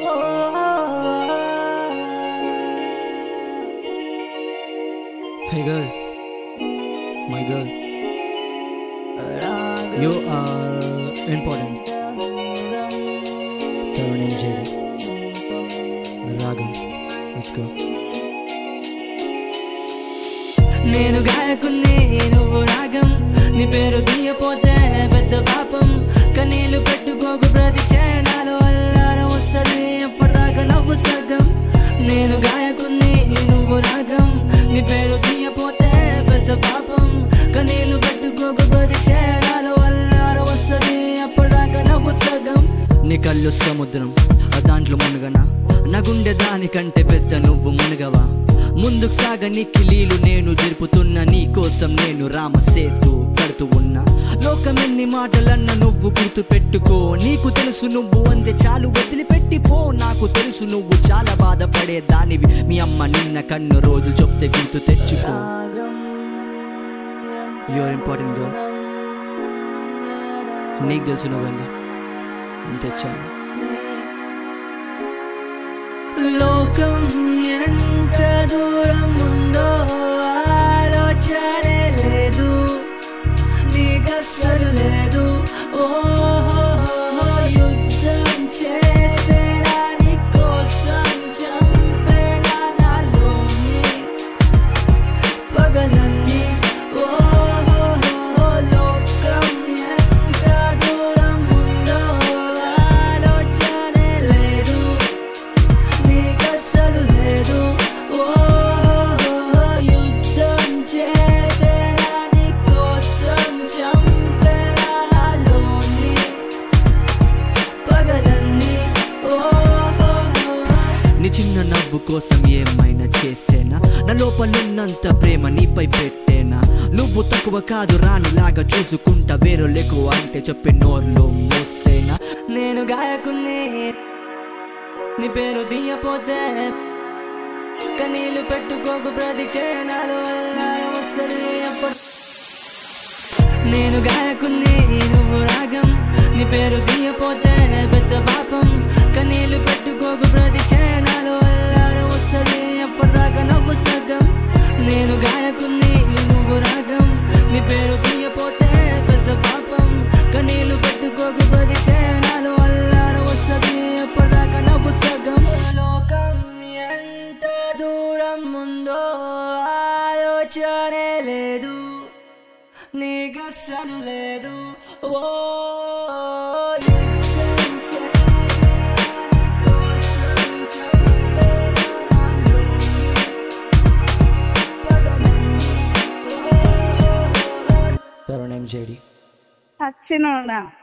Hey girl, my girl, you are important. Your name JD. Ragam, let's go. నేను గాయకుని నువ్వు రాగం, నీ పేరు తీయపోతే పెద్ద పాపం. కన్నీళ్ళు పెట్టుకోకు ప్రతి క్షణాలు అల్లారం వస్తుంది ఎప్పటిదాకా నవ్వు సగం. నేను గాయకుని నువ్వు రాగం, నీ పేరు తీయపోతే పెద్ద పాపం. కన్నీళ్ళు పెట్టుకోకు ప్రతి క్షణాలు అల్లారం వస్తుంది ఎప్పటిదాకా నవ్వు సగం. నీ కళ్ళు సముద్రం, దాంట్లో మునుగనా? నా గుండె దానికంటే పెద్ద నువ్వు మునుగవా? ముందుకు సాగని కిలీలు నేను జరుపుతున్నా, నీ కోసం నేను రామసేతు కడుతూ ఉన్నా. లోకం ఎన్ని మాటలన్న నువ్వు గుర్తు పెట్టుకో, నీకు తెలుసు నువ్వు అంతే చాలు వదిలిపెట్టిపో. నాకు తెలుసు నువ్వు చాలా బాధపడే దానివి, మీ అమ్మ నిన్న కన్ను రోజు చెప్తే గుర్తు తెచ్చుకో. యూఆర్ ఇంపార్టెంట్ గర్ల్, నీకు తెలుసు నువ్వండి అంతే చాలు. లోకం ఎంత దూరం ఉందో ఆలోచనే లేదు, నీకస్సలు లేదు. ఓహో యుద్ధం చేసేనా నీ కోసం, చంపేనా నాలోని పగలన్నీ. ఓహో లోకం ఎంత దూరం ఉందో ఆలోచనే లేదు, నీకస్సలు లేదు. ఓహో యుద్ధం చేసేనా నీ కోసం, చంపేనా నాలోని పగలన్నీ. నీ చిన్న నవ్వు కోసం ఏమైనా చేసేనా, నా లోపలున్నంత ప్రేమ నీపై పెట్టేనా? నువ్వు తక్కువ కాదు రాణిలాగా చూసుకుంటా, వేరే ఎక్కువ అంటే చెప్పే నోర్లో మోసేనా? నేను గాయకుని నీ పేరు తీయపోతే కన్నీళ్ళు పెట్టుకోకు ప్రతి క్షణాలు అల్లారం వస్తుంది ఎప్పుడు. నేను గాయకుని నువ్వు రాగం, నీ పేరు తీయపోతే పెద్ద పాపం. కన్నీళ్ళు పెట్టుకోకు ప్రతి క్షణాలు అల్లారం వస్తుంది ఎప్పటిదాకా నవ్వు సగం. నేను గాయకుని నువ్వు రాగం, నీ పేరు తీయపోతే పెద్ద పాపం. కన్నీళ్ళు పెట్టుకోకు ప్రతి క్షణాలు అల్లారం వస్తుంది ఎప్పటిదాకా నవ్వు సగం. లోకం ఎంత దూరం ఉందో ఆలోచనే లేదు, నీకస్సలు లేదు. ఓ Your name JD. సచ్చినోడా.